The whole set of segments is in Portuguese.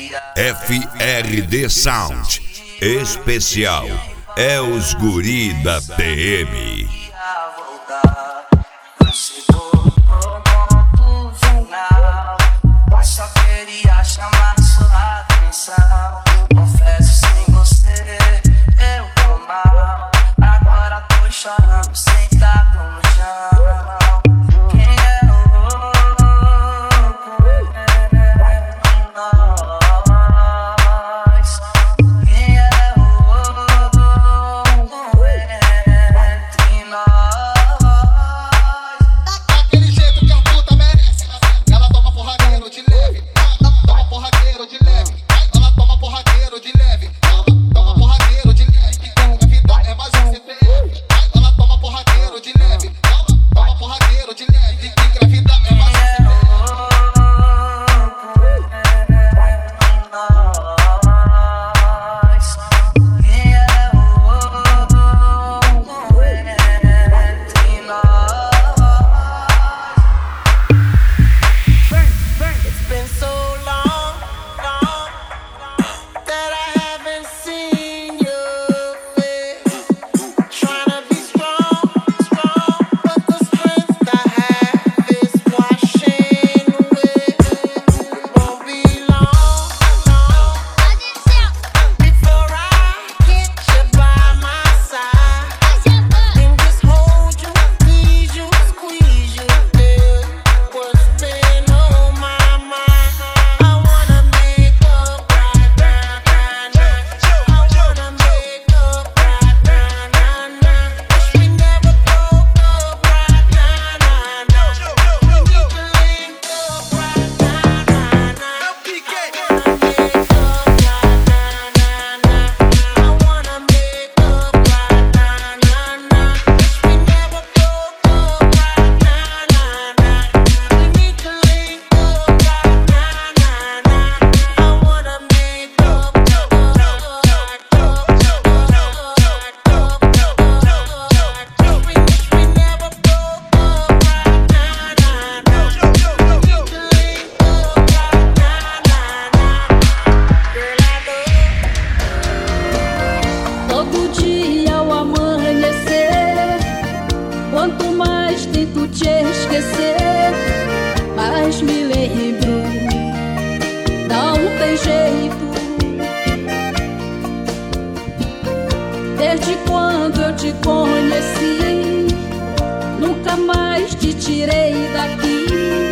FRD Sound especial é os guri da TM. Só queria chamar sua atenção. Confesso, sem você eu tô mal. Agora tô chorando, sentado no chão. Quem é louco é nós. Quem é louco entre nós. Daquele jeito que a puta merece. Ela toma porradeiro de leve. Toma porradeiro de leve. Ela toma porradeiro de leve. Toma porradeiro de leve. A vida é mais um CPF. Ela toma porradeiro de leve. Toma porradeiro de leve. Engravida é mais um Desde quando eu te conheci, nunca mais te tirei daqui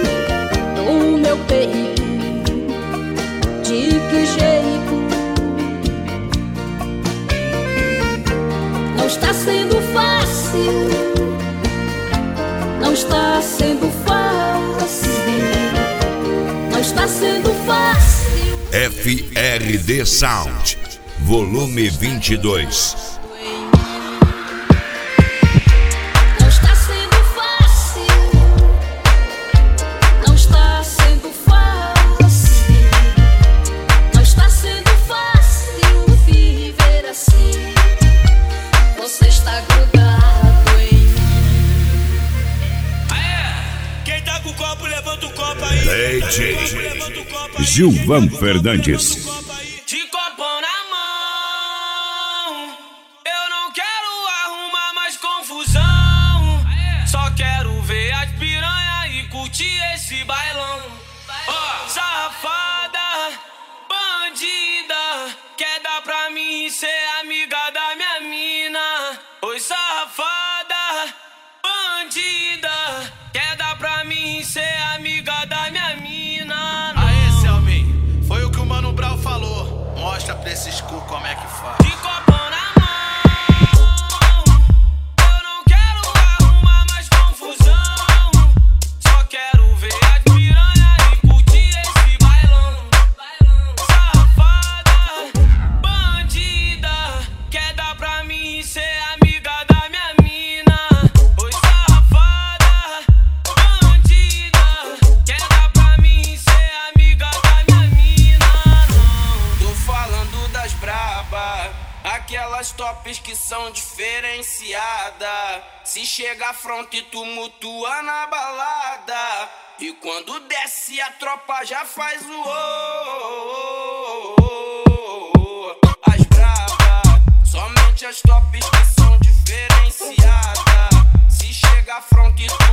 do meu peito. De que jeito? Não está sendo fácil. Não está sendo fácil. Não está sendo fácil. FRD Sound, volume 22. DJ Gilvan Fernandes. De copão na mão, eu não quero arrumar mais confusão. Só quero ver as piranha e curtir esse bailão. Safada, bandida, quer dar pra mim ser amiga da minha mina. Oi, safada, bandida, quer dar pra mim ser amiga da minha mina. Aê, Selmin, foi o que o Mano Brown falou. Mostra pra esses cu como é que faz. De copão na mão, eu não quero arrumar mais confusão. Só quero ver as piranha e curtir esse bailão. Safada, bandida, quer dar pra mim ser amiga da minha mina. Oi, safada, bandida, quer dar pra mim ser amiga da minha mina. Não, tô falando das braba, aquelas tops que são diferenciadas. Se chega front e tumultua na balada, e quando desce a tropa já faz o lojas tops que são diferenciadas. Se chega front e